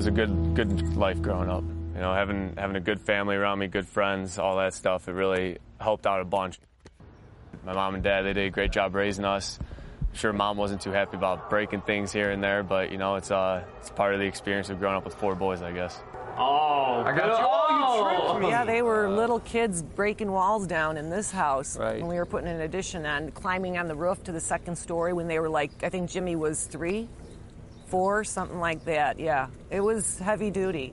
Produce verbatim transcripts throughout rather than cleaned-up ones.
was a good good life growing up. You know, having having a good family around me, good friends, all that stuff, it really helped out a bunch. My mom and dad, they did a great job raising us. I'm sure mom wasn't too happy about breaking things here and there, but, you know, it's uh, it's part of the experience of growing up with four boys, I guess. Oh, I got you. Oh, you tricked me. Yeah, they were little kids breaking walls down in this house right. when we were putting an addition on, climbing on the roof to the second story when they were like, I think Jimmy was three, four, something like that. Yeah, it was heavy duty.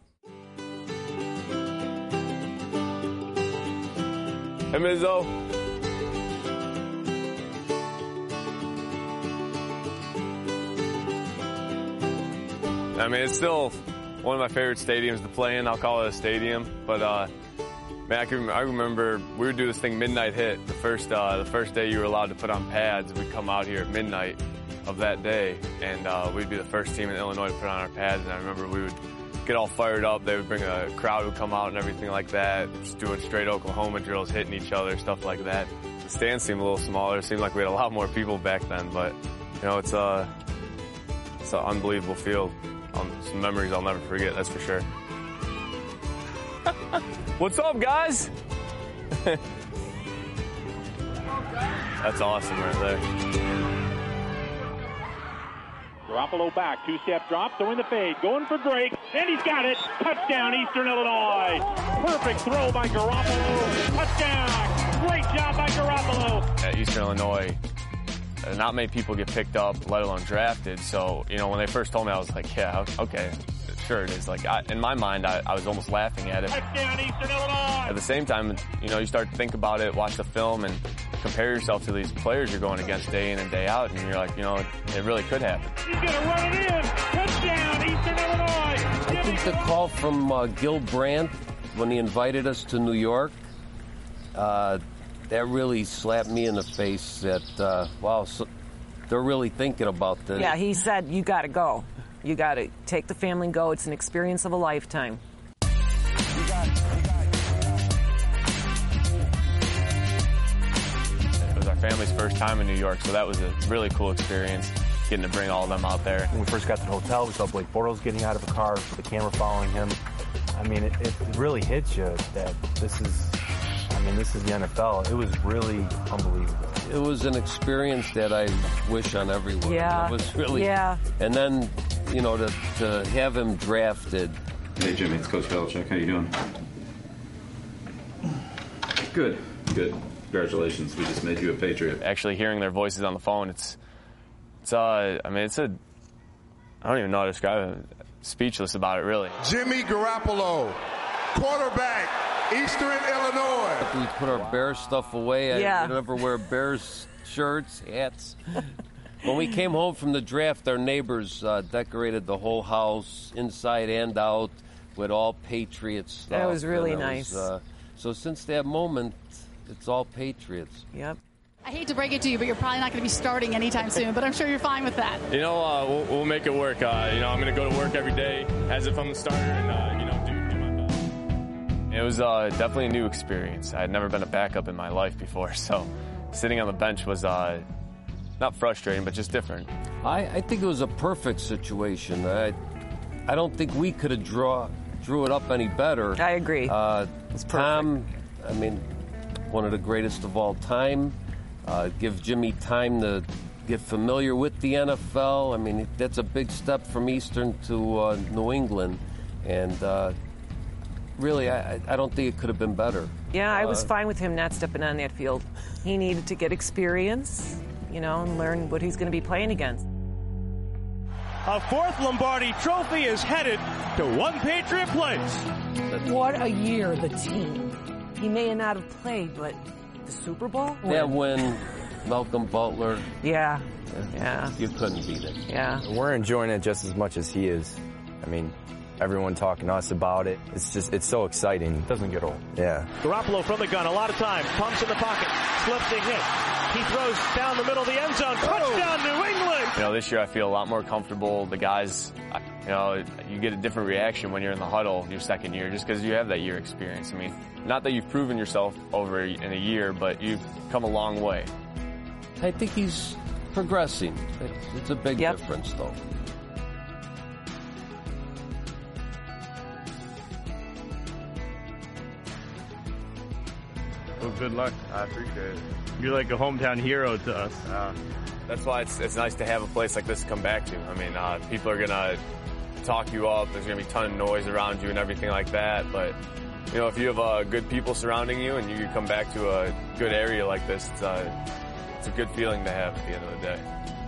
Hey, Mizzo. I mean, it's still one of my favorite stadiums to play in. I'll call it a stadium, but uh, man, I, can, I remember we would do this thing midnight hit. The first uh, the first day you were allowed to put on pads, we'd come out here at midnight of that day, and uh, we'd be the first team in Illinois to put on our pads. And I remember we would get all fired up. They would bring a crowd would come out and everything like that, just doing straight Oklahoma drills, hitting each other, stuff like that. The stands seemed a little smaller. It seemed like we had a lot more people back then, but you know, it's a it's an unbelievable field. Um, some memories I'll never forget, that's for sure. What's up, guys? That's awesome right there. Garoppolo back, two-step drop, throwing the fade, going for Drake, and he's got it. Touchdown, Eastern Illinois. Perfect throw by Garoppolo. Touchdown. Great job by Garoppolo. At Eastern Illinois, not many people get picked up, let alone drafted. So, you know, when they first told me, I was like, yeah, okay, sure it is. Like, I, in my mind, I, I was almost laughing at it. Touchdown, Eastern Illinois. At the same time, you know, you start to think about it, watch the film, and compare yourself to these players you're going against day in and day out, and you're like, you know, it, it really could happen. He's going to run it in. Touchdown, Eastern Illinois. I think the call from uh, Gil Brandt when he invited us to New York, uh, that really slapped me in the face that, uh, wow, so they're really thinking about this. Yeah, he said, you got to go. You got to take the family and go. It's an experience of a lifetime. It was our family's first time in New York, so that was a really cool experience, getting to bring all of them out there. When we first got to the hotel, we saw Blake Bortles getting out of a car with the camera following him. I mean, it, it really hits you that this is, I mean, this is the N F L. It was really unbelievable. It was an experience that I wish on everyone. Yeah. It was really. Yeah. And then, you know, to, to have him drafted. Hey, Jimmy, it's Coach Belichick. How you doing? Good, good. Congratulations. We just made you a Patriot. Actually hearing their voices on the phone, it's, it's uh, I mean, it's a, I don't even know how to describe it. Speechless about it, really. Jimmy Garoppolo, quarterback, Eastern Illinois. We put our Bears stuff away. Yeah. I never wear Bears shirts, hats. When we came home from the draft, our neighbors uh, decorated the whole house, inside and out, with all Patriots stuff. That was really And it nice. was, uh, so since that moment, it's all Patriots. Yep. I hate to break it to you, but you're probably not going to be starting anytime soon, but I'm sure you're fine with that. You know, uh, we'll, we'll make it work. Uh, you know, I'm going to go to work every day as if I'm the starter and, uh, you know, do, do my best. It was uh, definitely a new experience. I had never been a backup in my life before, so sitting on the bench was uh, not frustrating, but just different. I, I think it was a perfect situation. I, I don't think we could have draw, drew it up any better. I agree. Uh, Tom, I mean, one of the greatest of all time. Uh, give Jimmy time to get familiar with the N F L. I mean, that's a big step from Eastern to uh, New England. And uh, really, I, I don't think it could have been better. Yeah, I was Uh, fine with him not stepping on that field. He needed to get experience, you know, and learn what he's going to be playing against. A fourth Lombardi trophy is headed to one Patriot place. What a year, the team. He may not have played, but the Super Bowl? That win, Malcolm Butler. Yeah, yeah. You couldn't beat it. Yeah. We're enjoying it just as much as he is. I mean, everyone talking to us about it. It's just, it's so exciting. It doesn't get old. Yeah. Garoppolo from the gun, a lot of time. Pumps in the pocket, slips a hit. He throws down the middle of the end zone. Touchdown, New England! You know, this year I feel a lot more comfortable. The guys, you know, you get a different reaction when you're in the huddle your second year just because you have that year experience. I mean, not that you've proven yourself over in a year, but you've come a long way. I think he's progressing. It's, it's a big Yep. difference, though. Well, good luck. I appreciate it. You're like a hometown hero to us. Uh, That's why it's, it's nice to have a place like this to come back to. I mean, uh, people are going to talk you up. There's going to be a ton of noise around you and everything like that. But, you know, if you have uh, good people surrounding you and you can come back to a good area like this, it's, uh, it's a good feeling to have at the end of the day.